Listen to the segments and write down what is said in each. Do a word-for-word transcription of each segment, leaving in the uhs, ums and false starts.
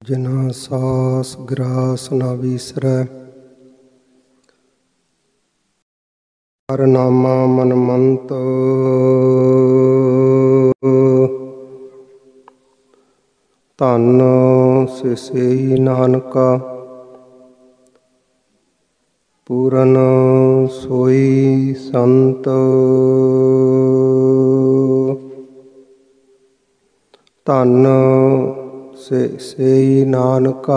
ਜਿਨਾ ਸਾਸ ਗ੍ਰਾਸ ਨਾ ਵੀਸਰੈ, ਹਰਿ ਨਾਮਾ ਮਨ ਮੰਤ। ਧੰਨ ਸਿਸਈ ਨਾਨਕਾ, ਪੂਰਨ ਸੋਈ ਸੰਤ। ਧੰਨ ਸਿਸਈ ਨਾਨਕਾ,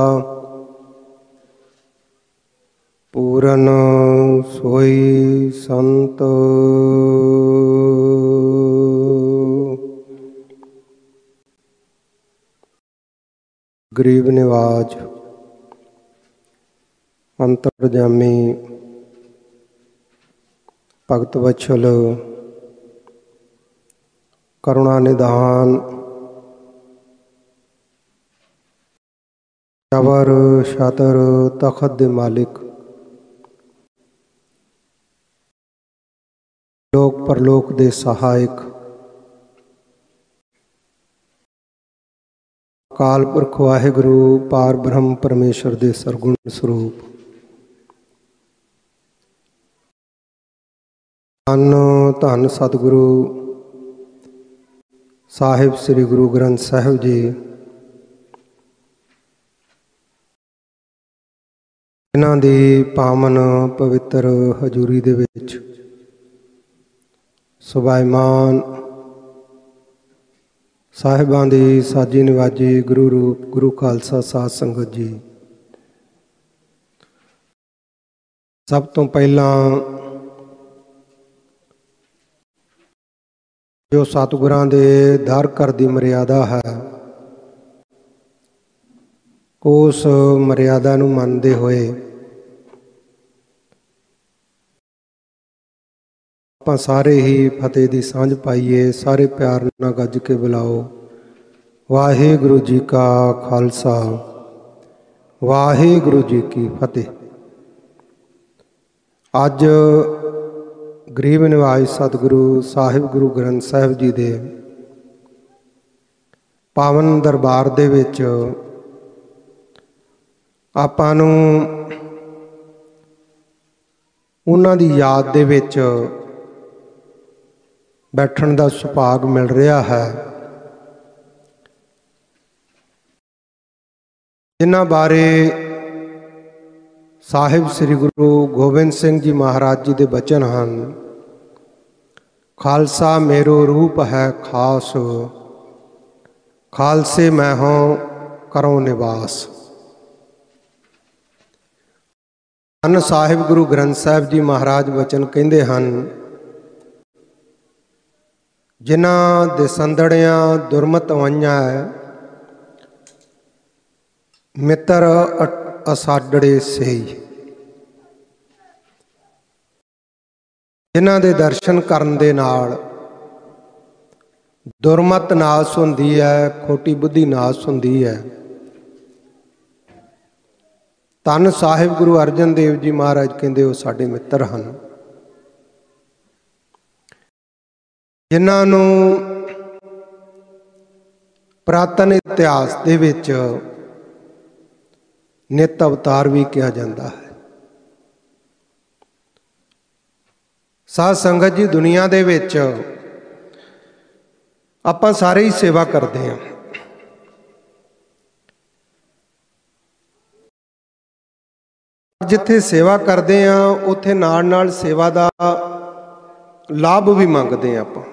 ਪੂਰਨ ਸੋਈ ਸੰਤ। ਗਰੀਬ ਨਿਵਾਜ ਅੰਤਰਜਾਮੀ ਭਗਤ ਵਛਲ ਕਰੁਣਾ ਨਿਧਾਨ, ਸ਼ਬਰ ਸ਼ਤਰ ਤਖਤ ਦੇ ਮਾਲਿਕ, ਲੋਕ ਪਰਲੋਕ ਦੇ ਸਹਾਇਕ, ਅਕਾਲ ਪੁਰਖ ਵਾਹਿਗੁਰੂ ਪਾਰ ਬ੍ਰਹਮ ਪਰਮੇਸ਼ਰ ਦੇ ਸਰਗੁਣ ਸਰੂਪ, ਧੰਨ ਧੰਨ ਸਤਿਗੁਰੂ ਸਾਹਿਬ ਸ੍ਰੀ ਗੁਰੂ ਗ੍ਰੰਥ ਸਾਹਿਬ ਜੀ, ਇਹਨਾਂ ਦੀ ਪਾਵਨ ਪਵਿੱਤਰ ਹਜ਼ੂਰੀ ਦੇ ਵਿੱਚ ਸੁਭਾਈਮਾਨ ਸਾਹਿਬਾਂ ਦੀ ਸਾਜੀ ਨਿਵਾਜੀ ਗੁਰੂ ਰੂਪ ਗੁਰੂ ਖਾਲਸਾ ਸਾਧ ਸੰਗਤ ਜੀ। ਸਭ ਤੋਂ ਪਹਿਲਾਂ ਜੋ ਸਤਿਗੁਰਾਂ ਦੇ ਦਰ ਘਰ ਦੀ ਮਰਿਆਦਾ ਹੈ, ਉਸ ਮਰਿਆਦਾ ਨੂੰ ਮੰਨਦੇ ਹੋਏ ਆਪਾਂ ਸਾਰੇ ਹੀ ਫਤਿਹ ਦੀ ਸਾਂਝ ਪਾਈਏ। ਸਾਰੇ ਪਿਆਰ ਨਾਲ ਗੱਜ ਕੇ ਬੁਲਾਓ, ਵਾਹਿਗੁਰੂ ਜੀ ਕਾ ਖਾਲਸਾ ਵਾਹਿਗੁਰੂ ਜੀ ਕੀ ਫਤਿਹ। ਅੱਜ ਗਰੀਬ ਨਿਵਾਜ ਸਤਿਗੁਰੂ ਸਾਹਿਬ ਗੁਰੂ ਗ੍ਰੰਥ ਸਾਹਿਬ ਜੀ ਦੇ ਪਾਵਨ ਦਰਬਾਰ ਦੇ ਵਿੱਚ ਆਪਾਂ ਨੂੰ ਉਹਨਾਂ ਦੀ ਯਾਦ ਦੇ ਵਿੱਚ ਬੈਠਣ ਦਾ ਸੁਭਾਗ ਮਿਲ ਰਿਹਾ ਹੈ, ਜਿਨ੍ਹਾਂ ਬਾਰੇ ਸਾਹਿਬ ਸ੍ਰੀ ਗੁਰੂ ਗੋਬਿੰਦ ਸਿੰਘ ਜੀ ਮਹਾਰਾਜ ਜੀ ਦੇ ਬਚਨ ਹਨ, ਖਾਲਸਾ ਮੇਰੋ ਰੂਪ ਹੈ ਖਾਸ, ਖਾਲਸੇ ਮੈਂ ਹੋਂ ਕਰੋ ਨਿਵਾਸ। ਧੰਨ ਸਾਹਿਬ ਗੁਰੂ ਗ੍ਰੰਥ ਸਾਹਿਬ ਜੀ ਮਹਾਰਾਜ ਬਚਨ ਕਹਿੰਦੇ ਹਨ, ਜਿਨ੍ਹਾਂ ਦੇ ਸੰਦੜਿਆਂ ਦੁਰਮਤ ਵੰਝਾਂ, ਮਿੱਤਰ ਅਸਾਡੜੇ ਸਹੀ। ਜਿਨ੍ਹਾਂ ਦੇ ਦਰਸ਼ਨ ਕਰਨ ਦੇ ਨਾਲ ਦੁਰਮਤ ਨਾਸ ਹੁੰਦੀ ਹੈ, ਖੋਟੀ ਬੁੱਧੀ ਨਾਸ ਹੁੰਦੀ ਹੈ। ਧੰਨ ਸਾਹਿਬ ਗੁਰੂ ਅਰਜਨ ਦੇਵ ਜੀ ਮਹਾਰਾਜ ਕਹਿੰਦੇ ਉਹ ਸਾਡੇ ਮਿੱਤਰ ਹਨ, ਜਿਨ੍ਹਾਂ ਨੂੰ ਪੁਰਾਤਨ ਇਤਿਹਾਸ ਦੇ ਵਿੱਚ ਨਿਤ ਅਵਤਾਰ ਵੀ ਕਿਹਾ ਜਾਂਦਾ ਹੈ। ਸਾਧ ਸੰਗਤ ਜੀ, ਦੁਨੀਆ ਦੇ ਵਿੱਚ ਆਪਾਂ ਸਾਰੇ ਹੀ ਸੇਵਾ ਕਰਦੇ ਹਾਂ। ਜਿੱਥੇ ਸੇਵਾ ਕਰਦੇ ਹਾਂ ਉੱਥੇ ਨਾਲ ਨਾਲ ਸੇਵਾ ਦਾ ਲਾਭ ਵੀ ਮੰਗਦੇ ਹਾਂ। ਆਪਾਂ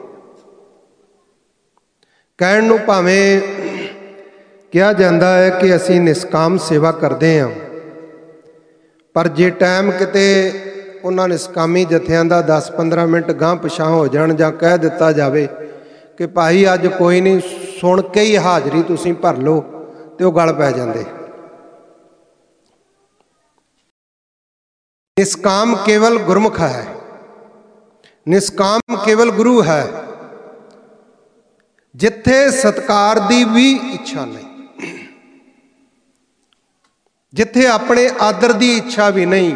ਕਹਿਣ ਨੂੰ ਭਾਵੇਂ ਕਿਹਾ ਜਾਂਦਾ ਹੈ ਕਿ ਅਸੀਂ ਨਿਸ਼ਕਾਮ ਸੇਵਾ ਕਰਦੇ ਹਾਂ, ਪਰ ਜੇ ਟਾਈਮ ਕਿਤੇ ਉਹਨਾਂ ਨਿਸ਼ਕਾਮੀ ਜਥਿਆਂ ਦਾ ਦਸ ਪੰਦਰਾਂ ਮਿੰਟ ਗਾਂਹ ਪਿਛਾਂ ਹੋ ਜਾਣ, ਜਾਂ ਕਹਿ ਦਿੱਤਾ ਜਾਵੇ ਕਿ ਭਾਈ ਅੱਜ ਕੋਈ ਨਹੀਂ, ਸੁਣ ਕੇ ਹੀ ਹਾਜ਼ਰੀ ਤੁਸੀਂ ਭਰ ਲਓ, ਤੇ ਉਹ ਗਲ ਪੈ ਜਾਂਦੇ। ਨਿਸ਼ਕਾਮ ਕੇਵਲ ਗੁਰਮੁਖ ਹੈ, ਨਿਸ਼ਕਾਮ ਕੇਵਲ ਗੁਰੂ ਹੈ, ਜਿੱਥੇ ਸਤਿਕਾਰ ਦੀ ਵੀ ਇੱਛਾ ਨਹੀਂ, ਜਿੱਥੇ ਆਪਣੇ ਆਦਰ ਦੀ ਇੱਛਾ ਵੀ ਨਹੀਂ,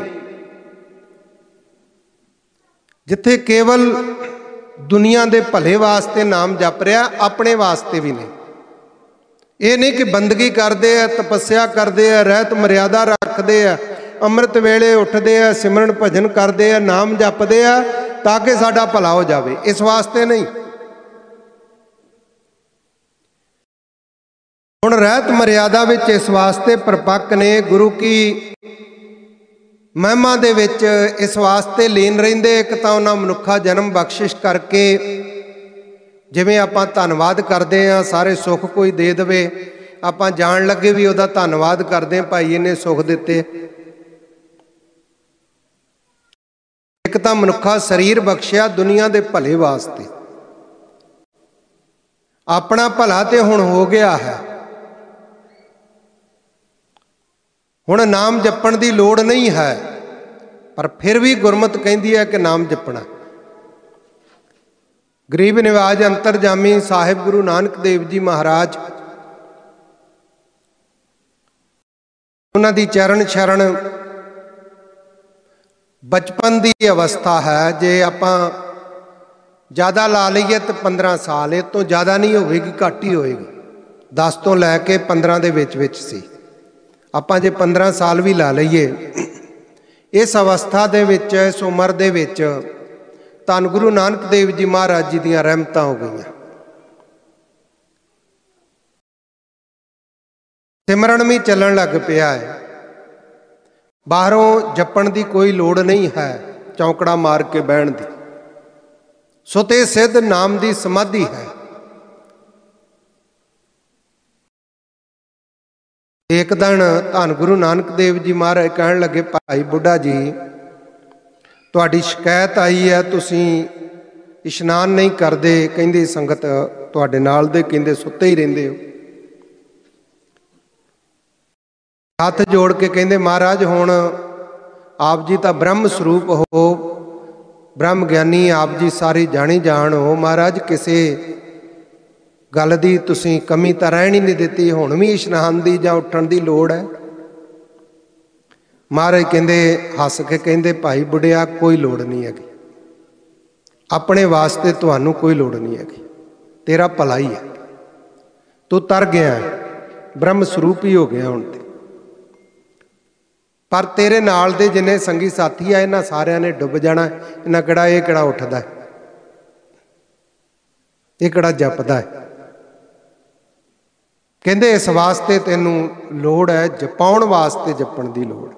ਜਿੱਥੇ ਕੇਵਲ ਦੁਨੀਆ ਦੇ ਭਲੇ ਵਾਸਤੇ ਨਾਮ ਜਪ ਰਿਹਾ, ਆਪਣੇ ਵਾਸਤੇ ਵੀ ਨਹੀਂ। ये नहीं कि बंदगी करते हैं, तपस्या करते हैं, रहत मर्यादा रखते हैं, अमृत वेले उठते हैं, सिमरन भजन करते हैं, नाम जपते हैं ताकि साडा भला हो जाए, इस वास्ते नहीं। हुण रहत मर्यादा विच इस वास्ते परपक्क ने, गुरु की महिमा दे विच इस वास्ते लीन रहिंदे। एक तां उन्हां मनुखा जन्म बख्शिश करके जिवें आपां धन्नवाद करते हैं, सारे सुख कोई दे देवे, आपां जाण लगे भी उहदा धन्नवाद करते हैं, भाई इहने सुख दिते। एक तां मनुखा शरीर बख्शिया दुनिया दे भले वास्ते, अपना भला ते हुण हो गया है, हुण नाम जपण दी लोड़ नहीं है, पर फिर भी गुरमत कहती है कि नाम जपना। गरीब निवाज अंतरजामी साहिब गुरु नानक देव जी महाराज, उन्हां दी चरण शरण बचपन की अवस्था है। जे आपां ज़्यादा ला लीए तो पंद्रह साल, इस तो ज़्यादा नहीं होगी, घट ही होएगी। दस तो लैके पंद्रह के विच विच सी। आपां जे पंद्रह साल भी ला लीए, इस अवस्था दे विच, इस उम्र दे विच धन गुरु नानक देव जी महाराज जी दीयां रहमतां हो गई। सिमरन भी चलन लग पिया है, बाहरों जपण की कोई लोड़ नहीं है, चौंकड़ा मार के बहन दी। सुते सिद्ध नाम की समाधि है। एक दिन धन गुरु नानक देव जी महाराज कहन लगे, भाई बुढ़ा जी तुहाडी शिकायत आई है, तुसी इशनान नहीं करते, कहंदे संगत तुहाडे नाल दे कहंदे सुते ही रहिंदे हो। हाथ जोड़ के कहंदे महाराज हुण आप जी तो ब्रह्म स्वरूप हो, ब्रह्म ज्ञानी आप जी सारी जानी जान हो, महाराज किसी गल दी तुसी कमी तो रहन ही नहीं दिती, हुण भी इशनान दी जां उठण दी लोड़ है। महाराज कहंदे हस के कहंदे भाई बुढ़िया कोई लोड़ नहीं हैगी, अपने वास्ते तुहानू कोई लोड़ नहीं हैगी, तेरा भला ही है, तू तर गया है, ब्रह्म स्वरूप ही हो गया हुण ते। पर तेरे नाल दे जिन्ने संगी साथी आ, इन्हां सारियां ने डुब जाना, इन्हां किहड़ा ये किहड़ा उठदा है, ये किहड़ा जपदा है। कहंदे इस वास्ते तैनू लोड़ है, जपाउण वास्ते जपण दी लोड़।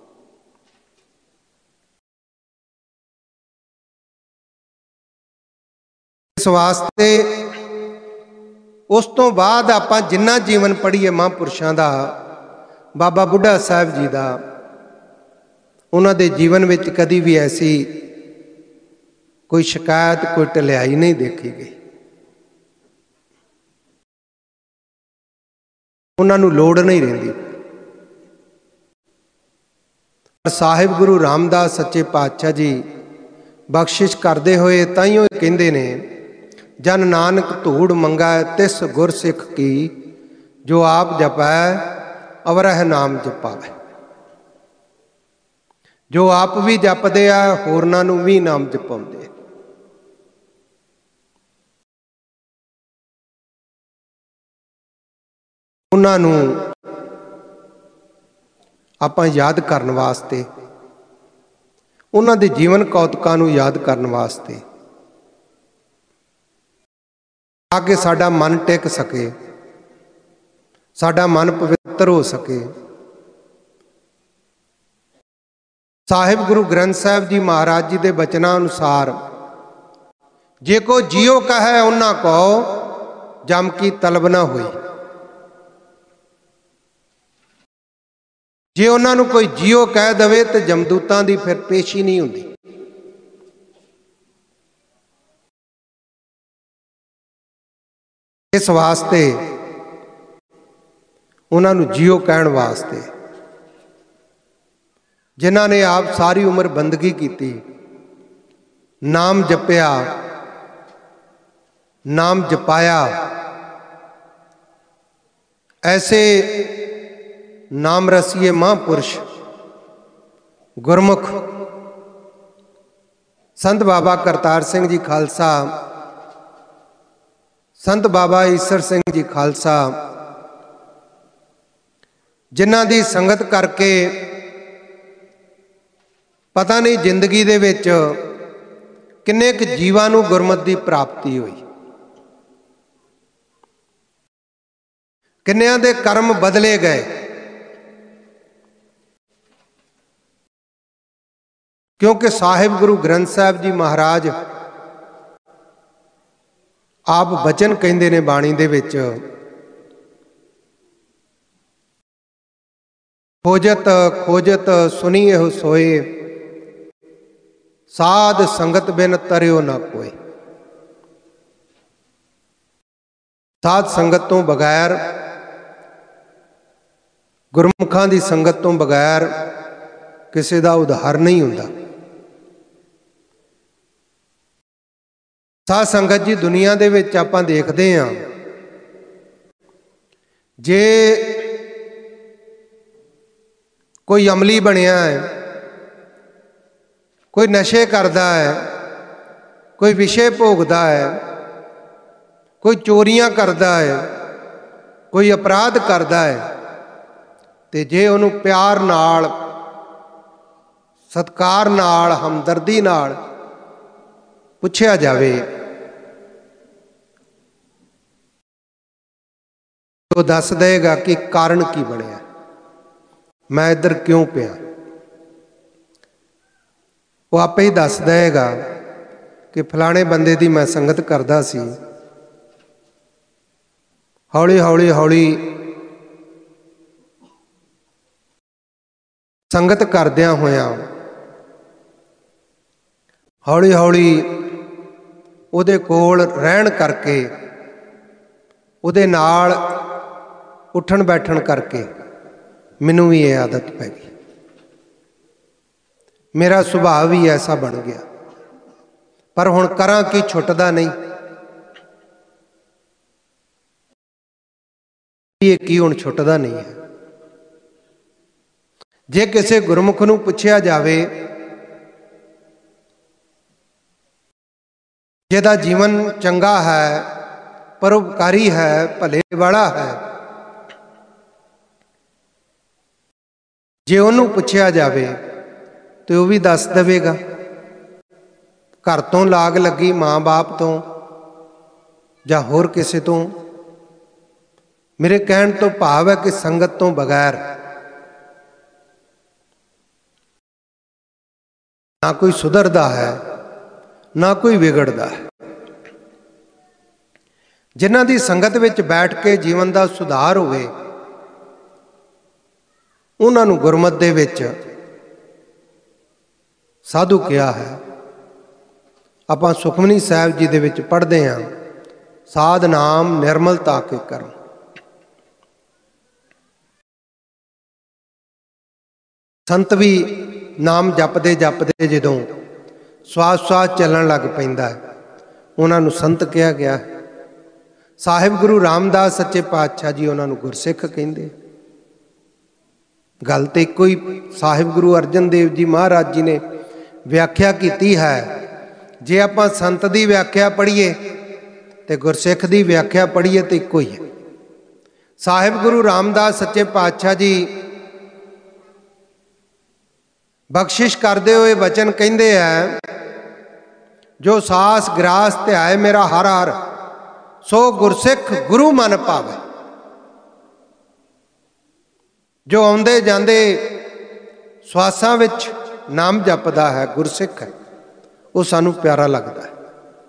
इस वास्ते उस तो बाद आपां जिन्ना जीवन पढ़ीए महापुरुषां दा, बाबा बुढ़ा साहब जी दा, उन्हां दे जीवन विच कदी भी ऐसी कोई शिकायत, कोई ढलियाई नहीं देखी गई। उन्हां नूं लोड़ नहीं रहिंदी। साहिब गुरु रामदास सच्चे पातशाह जी बख्शिश करते हुए ताइयों कहंदे ने, जन नानक धूड़ मंगा तिस गुर सिख की, जो आप जपै अवरह नाम जपावै। जो आप भी जपदे आ, होरनां नूं भी नाम जपाउंदे। उन्हां नूं आपां याद करन वास्ते, उन्हां दे जीवन कौतुकां नूं याद करन वास्ते, ताकि साडा मन टिक सके, साडा मन पवित्र हो सके। साहिब गुरु ग्रंथ साहिब जी महाराज जी के बचना अनुसार, जे को जियो कहे उन्ना को जम की तलब ना हुई। जे उन्होंने कोई जियो कह दे तो जमदूतां की फिर पेशी नहीं होंदी। इस वास्ते उन्होंने जियो कहण वास्ते, जिन्होंने आप सारी उम्र बंदगी की, नाम जपया, नाम जपाया, ऐसे नाम रसीए महापुरुष गुरमुख संत बाबा करतार सिंह जी खालसा, संत बाबा ईसर सिंह जी खालसा, जिन्हां दी संगत करके पता नहीं जिंदगी दे विच किन्ने क जीवां नूं गुरमत दी प्राप्ति हुई, किन्नियां दे कर्म बदले गए। क्योंकि साहिब गुरु ग्रंथ साहिब जी महाराज आप बचन कहंदे ने बाणी दे विच, खोजत खोजत सुनी एहो सोए, साध संगत बिन तरियो ना कोई। साध संगत तो बगैर, गुरमुखां दी संगत तो बगैर किसी दा उद्धार नहीं हुंदा। साध संगत जी दुनिया दे विच आपां देखदे हां, जे कोई अमली बनिया है, कोई नशे करता है, कोई विषय भोगता है, कोई चोरियां करता है, कोई अपराध करता है, तो जे उन्हों प्यार नाल, सत्कार नाल, हमदर्दी नाल पुछया जावे तो दस देगा कि कारण की बनिया, मैं इधर क्यों पिया। वो आपे ही दस देगा कि फलाने बंदे दी मैं संगत करदा सी, हौली हौली हौली संगत करदियां होया हौली हौली उहदे कोल रहन करके, उहदे नाल उठन बैठन करके मैनू भी ये आदत पै गई, मेरा सुभाव भी ऐसा बन गया। पर हुण करां की, छुटदा नहीं। ये की हुण छुटदा नहीं है। जे किसी गुरमुख नूं पुछया जावे जिहदा जीवन चंगा है, परोपकारी है, भले वाला है, जे उन्होंने पुछया जावे तो वह भी दस देगा। घर तो लाग लगी, माँ बाप तो या होर किसी तो। मेरे कहण तो भाव है कि संगत तो बगैर ना कोई सुधरदा है, ना कोई बिगड़दा है। जिन्हां दी संगत विच बैठ के जीवन का सुधार होवे, उन्हां नूं गुरमत दे विच साधु किया है। आपां सुखमनी साहिब जी दे विच पढ़दे हां, साध नाम निर्मलता के कर्म। संत भी नाम जपदे जपदे जदों श्वास श्वास चलन लग पैंदा है, उन्हां नूं संत कहा गया है। साहिब गुरु रामदास सच्चे पातशाह जी उन्हां नूं गुरसिख कहिंदे। गल तो इको ही साहिब गुरु अर्जन देव जी महाराज जी ने व्याख्या की है। जे आपां संत की व्याख्या पढ़ीए तो गुरसिख की व्याख्या पढ़ीए तो इको ही है। साहिब गुरु रामदास सच्चे पातशाह जी बख्शिश करते हुए वचन कहते हैं, जो सास ग्रास ध्याए मेरा हर हर, सो गुरसिख गुरु मन पावे। जो आउंदे जांदे श्वासां विच नाम जपदा है, गुरसिख है, वो सानू प्यारा लगता है।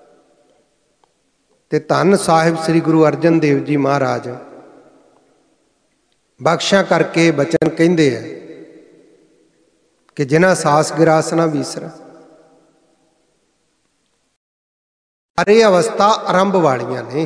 ते धन साहिब श्री गुरु अर्जन देव जी महाराज बख्शा करके बचन कहते हैं कि जिन्हां सास गिरास ना बीसरा। अरे अवस्था आरंभ वालियां ने,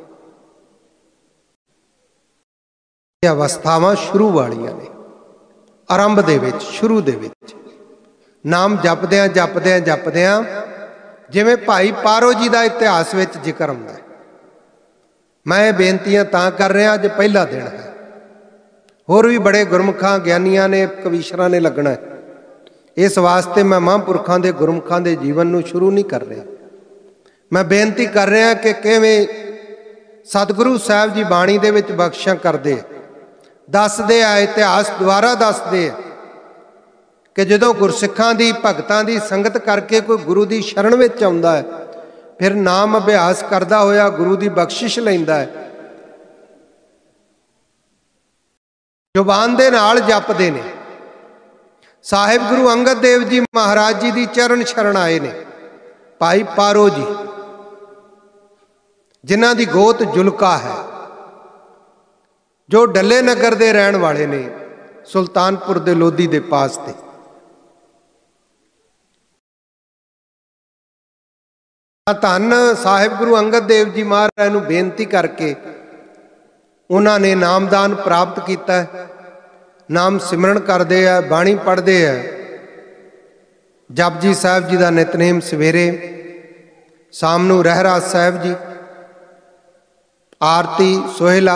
अवस्थावां शुरू वालियां ने। आरंभ दे विच, शुरू दे विच नाम जपद्यां जपद्यां जपद्यां जिवें भाई पारो जी का इतिहास विच जिक्र आउंदा है। मैं बेनतियां तां कर रहा, अज पहला दिन है। होर भी बड़े गुरमुखां ज्ञानियां ने, कवीशरां ने लगना है। इस वास्ते मैं महापुरखों के गुरमुखां के जीवन नूं शुरू नहीं कर रहा। मैं बेनती कर रहा कि किवें सतगुरु साहिब जी बाणी दे विच बख्शिशां करदे, दसदे आ, इतिहास दुबारा दसदे आ कि जदों गुरसिखां दी भगतां दी संगत करके कोई गुरु की शरण विच आउंदा है, फिर नाम अभ्यास करदा होया गुरु की बख्शिश लैंदा है, जुबान दे नाल जपदे ने। साहिब गुरु अंगद देव जी महाराज जी की चरण शरण आए ने भाई पारो जी, जिन्हां दी गोत जुलका है, जो डले नगर दे रहन वाले ने, सुल्तानपुर दे लोधी दे पास ते। धन साहिब गुरु अंगद देव जी महाराज नूं बेनती करके उन्होंने नामदान प्राप्त किया है। नाम सिमरन करते हैं, बाणी पढ़ते हैं, जपजी साहिब जी का नितनेम सवेरे, शाम नूं रहरास साहिब जी, आरती सोहेला,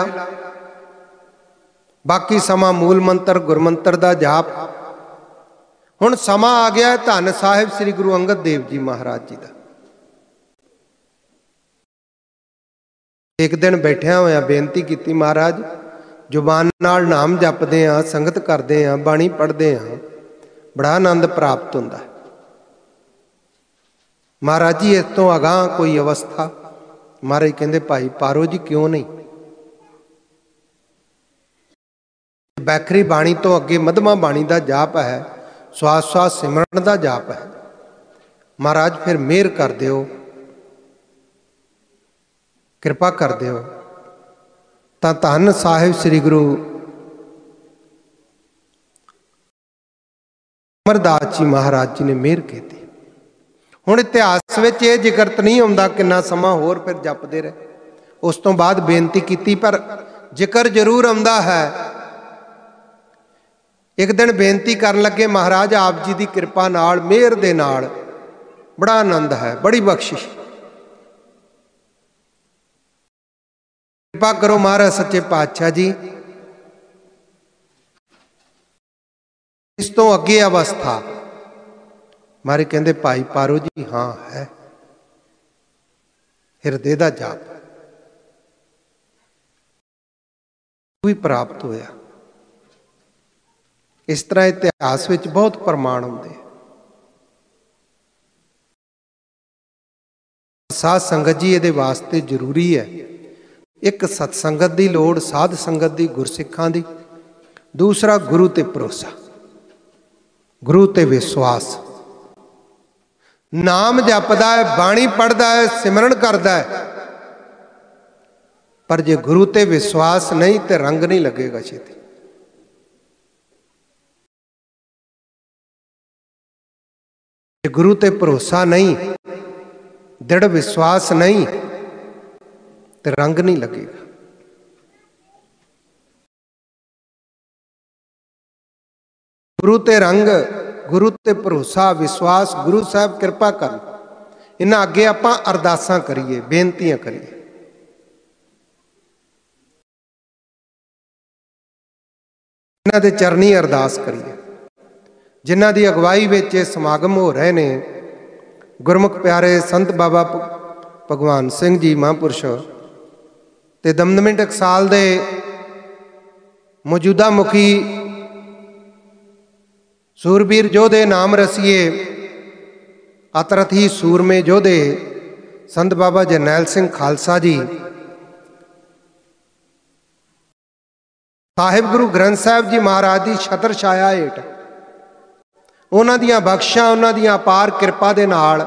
बाकी समा मूल मंत्र गुरमंत्र का जाप। हुण समा आ गया है धन साहिब श्री गुरु अंगद देव जी महाराज जी का। एक दिन बैठिया होया बेनती की, महाराज जुबान नाल नाम जपदे आ, संगत करते हैं, बाणी पढ़ते हैं, बड़ा आनंद प्राप्त होंदा है। महाराज जी इस तो अगां कोई अवस्था? महाराज कहंदे भाई पारो जी क्यों नहीं, बैखरी बाणी तो अगे मधमा बाणी का जाप है, श्वास श्वास सिमरन का जाप है। महाराज फिर मेहर कर दिओ, कृपा कर दिओ। तां धन साहिब श्री गुरु अमरदास जी महाराज जी ने मेहर की। हुण इतिहास विच इह जिक्र तो नहीं आउंदा किन्ना समा होर फिर जपदे रहे, उस तो बाद बेनती की, पर जिक्र जरूर आउंदा है। एक दिन बेनती करन लगे, महाराज आप जी की कृपा नाल मेहर दे नाल बड़ा आनंद है, बड़ी बख्शिश, कृपा करो महाराज सच्चे पातशाह जी, इस तो अगे अवस्था? महाराज कहंदे भाई पारो जी हाँ है, हिरदे दा जाप भी प्राप्त होया। इस तरह इतिहास विच बहुत प्रमाण होंदे। साध संगत जी इहदे वास्ते जरूरी है। एक सत्संगत की लोड़, साध संगत की, गुरसिखां की। दूसरा गुरु ते भरोसा, गुरु ते विश्वास। नाम जपदा है, बाणी पढ़दा है, सिमरन करदा है, पर जे गुरु ते विश्वास नहीं तो रंग नहीं लगेगा छेती। गुरु ते भरोसा नहीं, दृढ़ विश्वास नहीं तो रंग नहीं लगेगा। गुरु ते रंग, गुरु ते भरोसा, विश्वास, गुरु साहब कृपा कर। इन्हां अगे आपां अरदासां करिए, बेनतियां करिए। इन्हां दे चरनी अरदास करिए। जिन्हां दी अगवाई विच समागम हो रहे ने, गुरमुख प्यारे संत बाबा भगवान सिंह जी महापुरुष ते दमदमी टकसाल दे मौजूदा मुखी सूरबीर जोधे नाम रसीए अतरथी सूरमे जोधे संत बाबा जरनैल सिंह खालसा जी, साहिब गुरु ग्रंथ साहिब जी महाराज की छतर छाया हेठ उन्हां दियां बख्शिशां, उन्हां दियां अपार किरपा दे नाल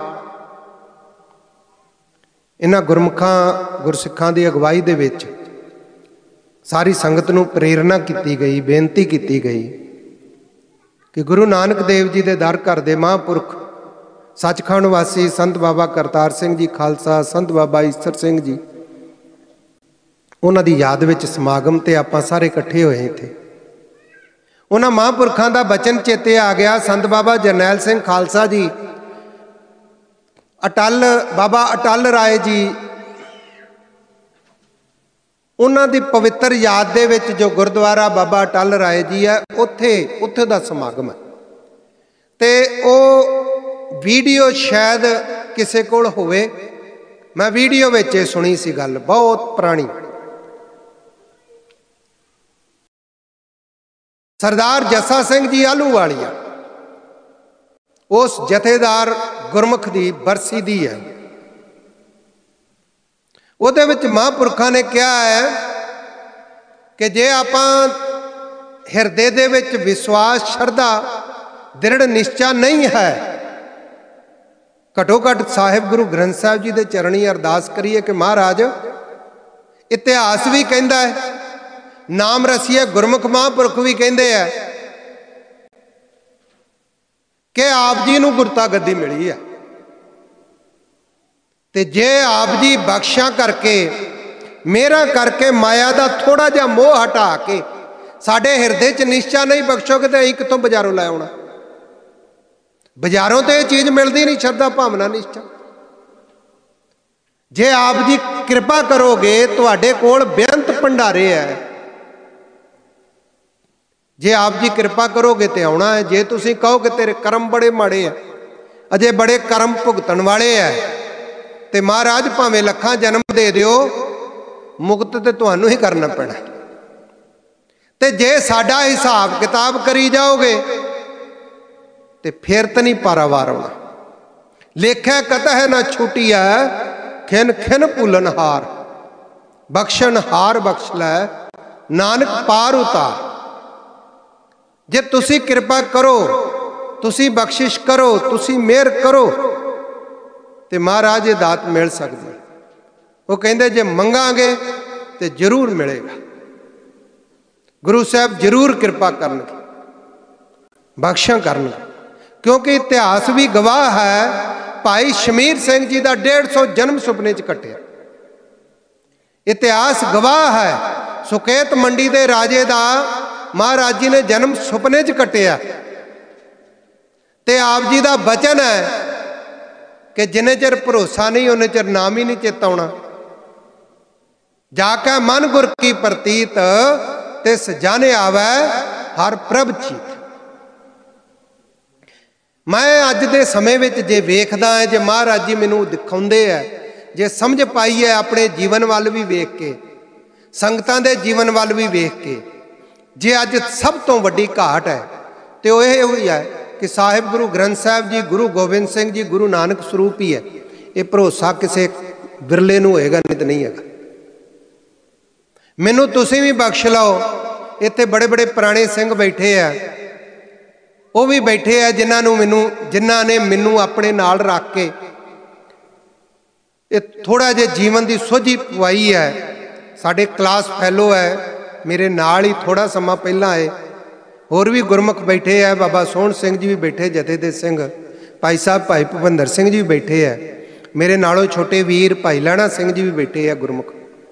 इन्हां गुरमुखां गुरसिखां की अगवाई दे विच सारी संगत नूं प्रेरणा की गई, बेनती की गई कि गुरु नानक देव जी के दर घर दे महापुरख सचखंड वासी संत बाबा करतार सिंह जी खालसा, संत बाबा ईसर सिंह जी, उन्हां दी याद विच समागम ते आपां सारे इकट्ठे होए थे। उन्हां महापुरखां दा बचन चेते आ गया। संत बाबा जरनैल सिंह खालसा जी, अटल बाबा अटल राय जी, उन्हां दी पवित्र याद दे विच जो गुरुद्वारा बाबा अटल राय जी है, उत्थे उत्थे दा समागम है। ते ओ वीडियो शायद किसे कोल होवे, मैं वीडियो विच सुनी सी गल, बहुत पुरानी। सरदार जस्सा सिंह जी आलूवालिया उस जथेदार गुरमुख की बरसी दी है। उहदे विच महापुरखों ने कहा है कि जे आपां हिरदे दे विच विश्वास श्रद्धा दृढ़ निश्चा नहीं है, घटो घट साहिब गुरु ग्रंथ साहिब जी के चरणी अरदास करिए कि महाराज इतिहास भी कहता है, नाम रसीए गुरमुख महापुरख भी कहते हैं कि आप जी नूं गुरता गद्दी मिली है, ते जे आप जी बख्शा करके मेरा करके माया का थोड़ा जिहा मोह हटा के साडे हिरदे च निश्चा नहीं बख्शोगे तो असीं कित्थों बाजारों लै आउणा। बाजारों तो यह चीज़ मिलती नहीं, श्रद्धा भावना निश्चा। जे आप जी कृपा करोगे तुहाडे कोल बेअंत भंडारे है, जे आप जी कृपा करोगे तो आना है। जे तुसीं कहो कि तेरे कर्म बड़े माड़े है, अजे बड़े कर्म भुगतण वाले है, तो महाराज भावें लखां जन्म दे दिओ, मुक्त तो तुहानूं ही करना पैना। ते जे साडा हिसाब किताब करी जाओगे तो फिर तो नहीं पारावार होना। लेखा कतह न छूटिया खिन खिन भूलन हार, बख्शन हार बख्श लै नानक पार उतार। जे तुसी कृपा करो, तुसी बख्शिश करो, तुसी मेहर करो तो महाराज ये दात मिल सकती। वो कहते जे मंगांगे तो जरूर मिलेगा। गुरु साहब जरूर कृपा करनगे, बख्शा करनगे, क्योंकि इतिहास भी गवाह है। भाई शमीर सिंह जी का डेढ़ सौ जन्म सुपने च कटिया। इतिहास गवाह है सुकेत मंडी के राजे का महाराज जी ने जन्म सुपने च कटिया। ते आप जी का बचन है कि जिन्ने चिर भरोसा नहीं उन्ने चिर नाम ही नहीं चेता आउणा। जाके मन गुर की प्रतीत तिस जाने आवे हर प्रभ चीत। मैं अज दे समय विच जे वेखदा है, जे महाराज जी मैनू दिखाउंदे है, जे समझ पाई है अपने जीवन वाल भी वेख के, संगतां दे जीवन वाल भी वेख के, जे अज सब तो वड्डी घाट है तो यह है कि साहिब गुरु ग्रंथ साहिब जी, गुरु गोबिंद सिंह जी गुरु नानक स्वरूप ही है। ये भरोसा किसी बिरले नूं होएगा, नहीं तो नहीं है। मैनू तुसीं भी बख्श लो। इत्थे बड़े बड़े पुराने सिंह बैठे है, वो भी बैठे है जिन्होंने मैनू जिन्हों ने मैनू अपने नाल रख के ये थोड़ा जे जीवन की सोझी पवाई है। साडे क्लास फैलो है, मेरे नाल ही थोड़ा समा पहला आए। होर भी गुरमुख बैठे है, बाबा सोहन सिंह जी भी बैठे, जथे दे सिंह भाई साहब भाई भुपिंदर सिंह जी भी बैठे है, मेरे नालों छोटे वीर भाई लाणा सिंह जी भी बैठे है गुरमुख।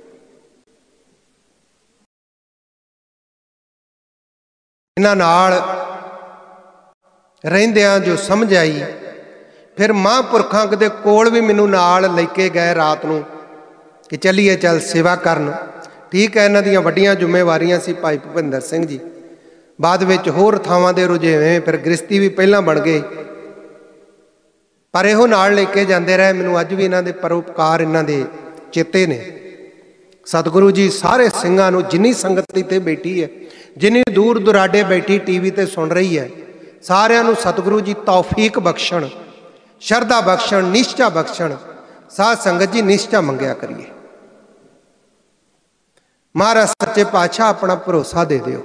इन्हां नाल रहिंदियां जो समझ आई, फिर महापुरखां दे कोल भी मैनू नाल लेके गए रात नूं कि चलीए चल सेवा करन। ठीक है, इन्हां दियां वड्डियां जिम्मेवारियां सी भाई भुपिंदर सिंह जी। बाद विच होर थावां दे रुझेवें, फिर गृहस्थी भी पहलां बन गई, पर इहो नाल लेके जांदे रहे। मैनू अज भी इन्हां दे परोपकार इन्हां दे चेते ने। सतगुरु जी सारे सिंघां नूं, जिन्नी संगत इत्थे बैठी है, जिन्नी दूर दुराडे बैठी टीवी ते सुन रही है, सारिਆਂ ਨੂੰ सतगुरु जी तौफीक बख्शण, शरधा बख्शण, निश्चा बख्शण। साध संगत जी निश्चा मंगया करिए। महाराज सच्चे पातशाह अपना भरोसा दे दिओ।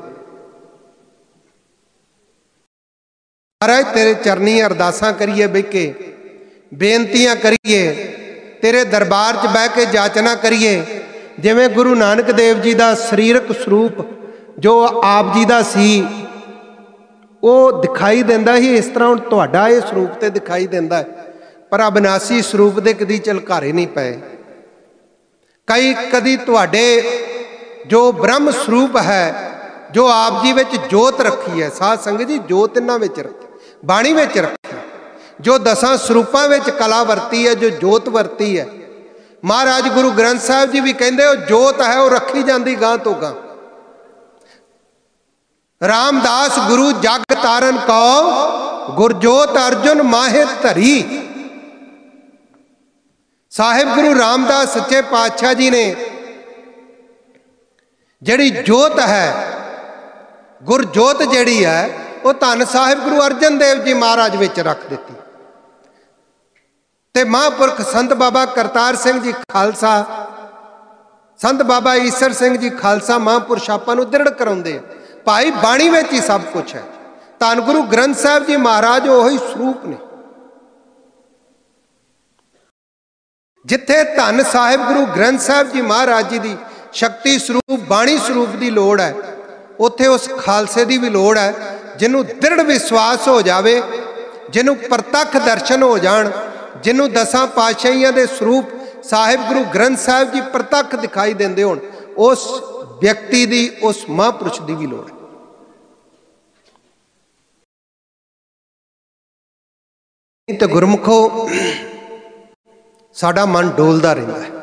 महाराज तेरे चरनी अरदासां करिए, बह के बेनतियां करिए, तेरे दरबार च बह के जाचना करिए। जिवें गुरु नानक देव जी का शरीरक स्वरूप जो आप जी का सी वो दिखाई देंदा ही, इस तरह हुण तुहाडा ये स्वरूप ते दिखाई देंदा है, पर अविनाशी स्वरूप दे कदी झलकारे नहीं पए। कई कदी तुहाडे जो ब्रह्म स्वरूप है, जो आप जी विच जोत रखी है, साध संगत जी जोत इन्हां विच रखी, बाणी विच रखी, जो दसां स्वरूपां विच कला वरती है, जो जोत वरती है। महाराज गुरु ग्रंथ साहिब जी भी कहंदे हो जोत है वो रखी जाती गां तो गां। रामदास गुरु जग तारन को गुरजोत अर्जुन माहे धरी। साहिब गुरु रामदास सच्चे पातशाह जी ने जड़ी जोत है गुरजोत जिहड़ी है वो धन साहिब गुरु अर्जन देव जी महाराज विच रख दिती। ते महापुरख संत बाबा करतार सिंह जी खालसा, संत बाबा ईसर सिंह जी खालसा महापुरुष आपां नूं दृढ़ कराउंदे। भाई बाणी विच ही सब कुछ है। धन गुरु ग्रंथ साहिब जी महाराज उही स्वरूप ने। जिथे धन साहिब गुरु ग्रंथ साहिब जी महाराज जी की शक्ति स्वरूप बाणी स्वरूप की लोड़ है, उत्थे उस खालसे की भी लोड़ है जिन्हों दृढ़ विश्वास हो जाए, जिन्हों प्रतख दर्शन हो जान, जिन्हों दसां पातशाहियां दे स्वरूप साहिब गुरु ग्रंथ साहिब जी प्रतख दिखाई देंदे होण, उस व्यक्ति की उस महापुरुष की भी लोड़ है। तो गुरमुखो साडा मन डोलदा रहिंदा है।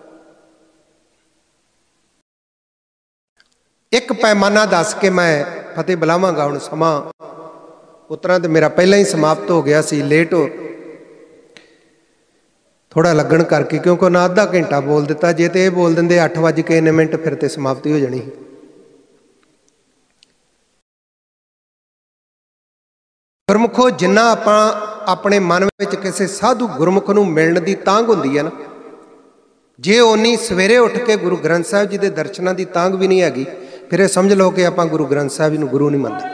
एक पैमाना दस के मैं फतेह बुलावांगा। हुण समा उतरा तो मेरा पहला ही समाप्त हो गया सी, लेट हो थोड़ा लगन करके, क्योंकि उन्हें आधा घंटा बोल दिता। जे तो यह बोल देंगे अठ वज के इन्ने मिनट फिर तो समाप्ति हो जानी। गुरमुखो जिन्ना आपां अपने मन में किसी साधु गुरमुख नूं मिलण की तांग हुंदी है ना, जे उन्नी सवेरे उठ के गुरु ग्रंथ साहिब जी के दर्शनों की तांग भी नहीं हैगी, फिर समझ लो कि आपां गुरु ग्रंथ साहिब जी नूं गुरु नहीं मनदे।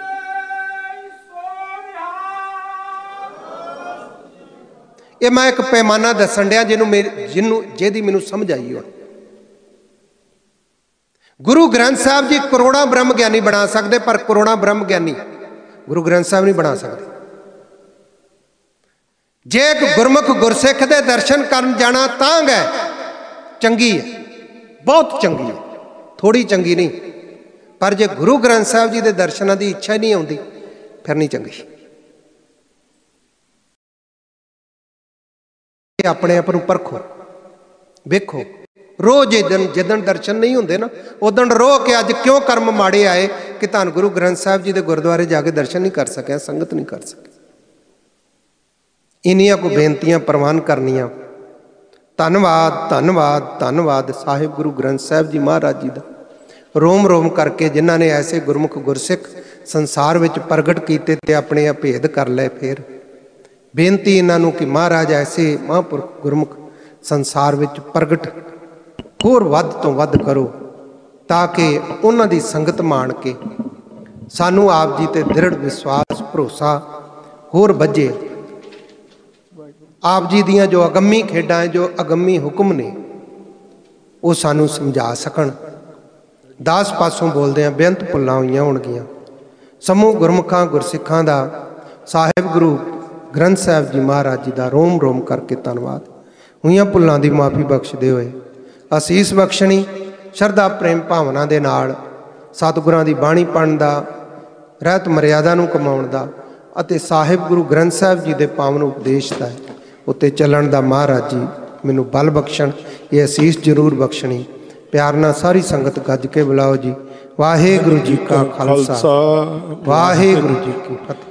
ये मैं एक पैमाना दसन दिया जिन्हों मेरे जिन्हों जिहदी मैनूं समझ आई हो। गुरु ग्रंथ साहिब जी करोड़ां ब्रह्म ज्ञानी बना सकते, पर करोड़ां ब्रह्म ज्ञानी गुरु ग्रंथ साहिब नहीं बना सकते। जे एक गुरमुख गुरसिख दे दर्शन करन जाना तांग है, चंगी है, बहुत चंगी है, थोड़ी चंगी नहीं। पर जे गुरु ग्रंथ साहिब जी के दर्शनों की इच्छा ही नहीं आती, फिर नहीं चंगी। अपने आप नूं परखो, वेखो। रोज जिदन जिदन दर्शन नहीं होंगे ना, उदन रो के अज क्यों कर्म माड़े आए कि धन गुरु ग्रंथ साहिब जी के गुरुद्वारे जाके दर्शन नहीं कर सके, संगत नहीं कर सके। इन्नियां को बेनतियां प्रवान करनियां। धन्नवाद धन्नवाद धन्नवाद साहिब गुरु ग्रंथ साहिब जी महाराज जी का, रोम रोम करके जिन्हां ने ऐसे गुरमुख गुरसिख संसार विच प्रगट कीते ते अपने अभेद कर ले। फिर बेनती इन्हों कि महाराज ऐसे महापुरख गुरमुख संसार विच प्रगट होर वध तो वध करो, ताकि उन्हां दी संगत मान के सानू आप जी ते दृढ़ विश्वास भरोसा होर बजे। आप जी दियां जो अगम्मी खेडां है, जो अगम्मी हुक्म ने, वो सानू समझा सकन। दास पासों बोलदे हैं बेअंत भुल्लां होईयां होणगीਆਂ। समूह गुरमुखां गुरसिखां दा साहिब गुरु ग्रंथ साहिब जी महाराज जी का रोम रोम करके धन्नवाद। हुईयां भुल्लां दी माफ़ी बख्शदे होए असीस बख्शणी शरधा प्रेम भावना दे नाल सतगुरां दी बाणी पढ़न दा, रहत मर्यादा नूं कमाउण दा अते साहिब गुरु ग्रंथ साहिब जी दे पावन उपदेश दा उत्ते चलण दा महाराज जी मैनूं बल बख्शण। ये असीस जरूर बख्शणी। प्यार नाल सारी संगत गज के बुलाओ जी। वाहिगुरू जी का खालसा, वाहिगुरू जी की फतेह।